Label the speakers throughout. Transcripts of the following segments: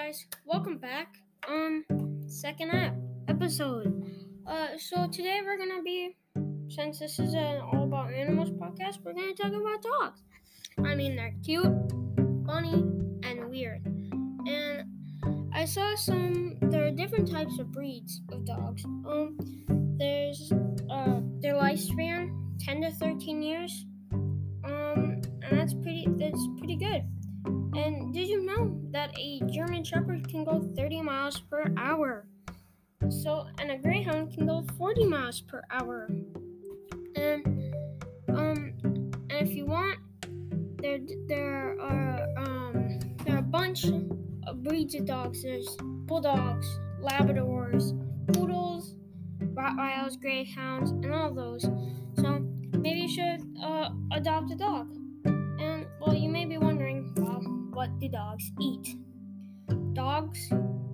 Speaker 1: guys, welcome back. Second episode. So today we're gonna be, since this is an all about animals podcast, we're gonna talk about dogs. I mean, they're cute, funny, and weird. And I saw there are different types of breeds of dogs. There's their lifespan 10 to 13 years. And that's pretty good. And did you know that a German Shepherd can go 30 miles per hour? And a Greyhound can go 40 miles per hour. And if you want, there are a bunch of breeds of dogs. There's Bulldogs, Labradors, Poodles, Rottweilers, Greyhounds, and all of those. So maybe you should adopt a dog. And well, you may be wondering, well, what do dogs eat? Dogs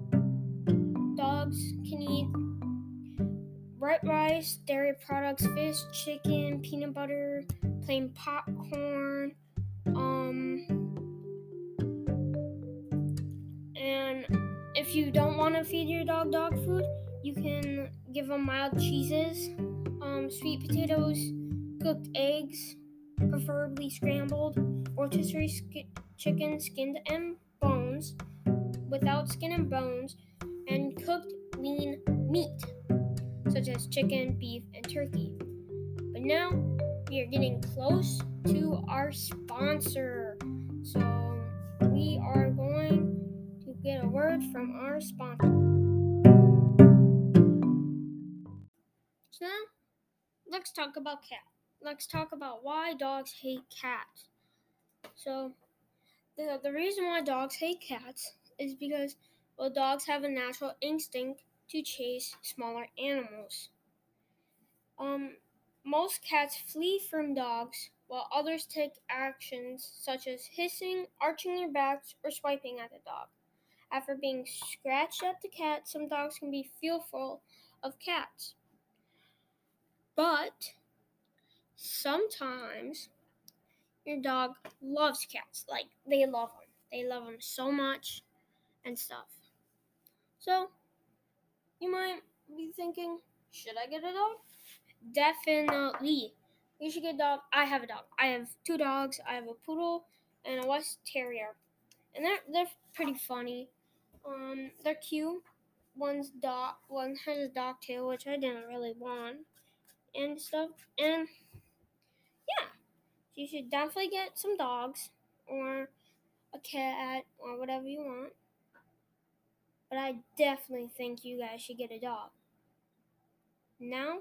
Speaker 1: can eat white rice, dairy products, fish, chicken, peanut butter, plain popcorn, and if you don't want to feed your dog food, you can give them mild cheeses, sweet potatoes, cooked eggs, preferably scrambled, rotisserie chicken skinned and bones, without skin and bones, and cooked lean meat, such as chicken, beef, and turkey. But now we are getting close to our sponsor. So we are going to get a word from our sponsor. So now let's talk about cats. Let's talk about why dogs hate cats. So the reason why dogs hate cats is because, well, dogs have a natural instinct to chase smaller animals. Most cats flee from dogs, while others take actions such as hissing, arching their backs, or swiping at the dog. After being scratched at the cat, some dogs can be fearful of cats. But sometimes your dog loves cats. Like, they love them. They love them so much and stuff. So, you might be thinking, should I get a dog? Definitely. You should get a dog. I have a dog. I have 2 dogs. I have a poodle and a West Terrier. And they're pretty funny. They're cute. One has a dog tail, which I didn't really want, and stuff. And yeah, so you should definitely get some dogs or a cat or whatever you want. But I definitely think you guys should get a dog. Now,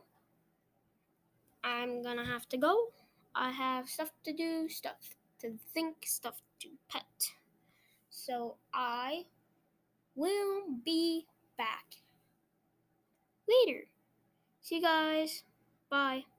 Speaker 1: I'm gonna have to go. I have stuff to do, stuff to think, stuff to pet. So I will be back later. See you guys. Bye.